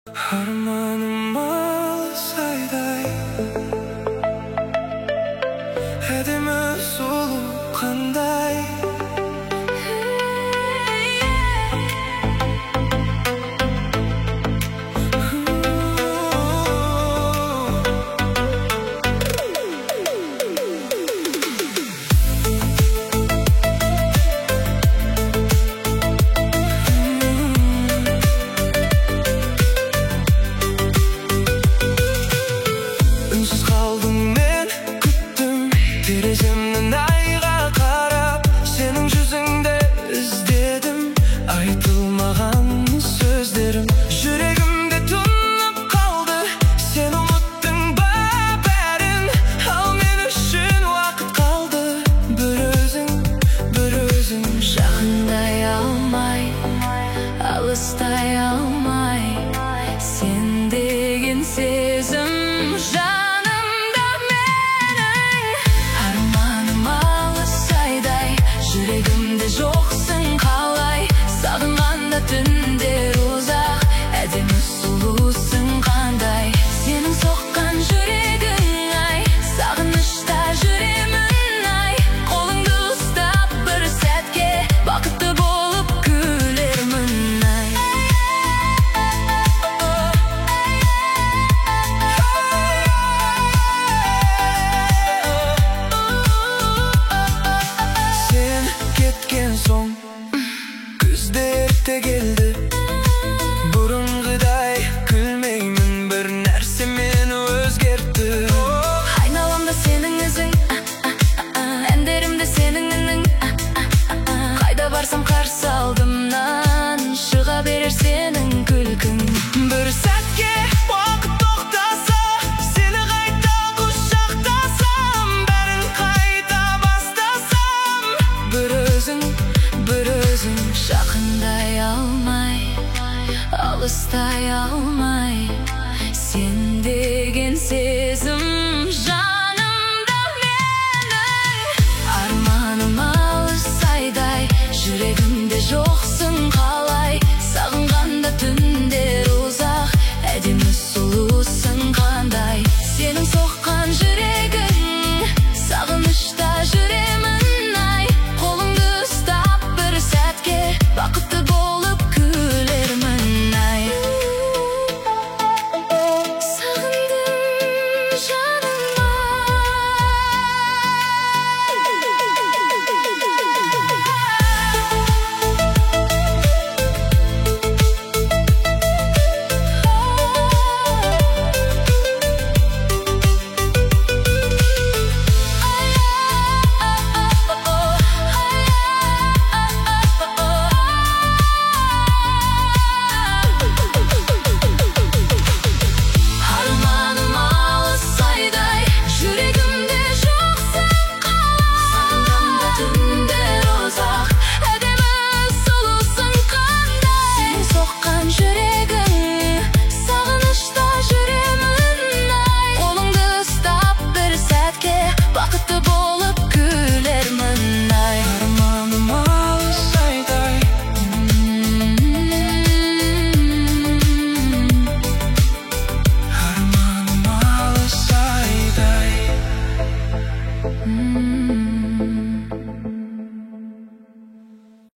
Armanım alsayday Edimi sulu qanday Үнсіз қалдым мен күттім тереземнен айға қарап сенің жүзіңді іздедім айтылмаған сөздерім жүрегімде тұнып қалды сен ұмыттың ба бәрін ал мен үшін уақыт қалды бір өзің жақындай алмай алыстай алмай сен деген сезім жоқсың қалай сағынғанда түндер ұзақ әдемі сұлусың қандай сенің соққан жүрегің ай сағынышта жүремін ай қолыңды ұстап бір сәтке бақытты болып күлермін ай сен кеткен соң күз де ерте келді бұрынғыдай күлмеймін бір нәрсе мені өзгертті айналамда сенің ізің әндерімде сенің үнің қайда барсам қарсы алдымнан шыға берер сенің күлкің бір сәтке уақыт тоқтаса сені қайта құшақтасам бәрін қайта бастасам бір өзің жақындай алмай алыстай алмай сен деген сезім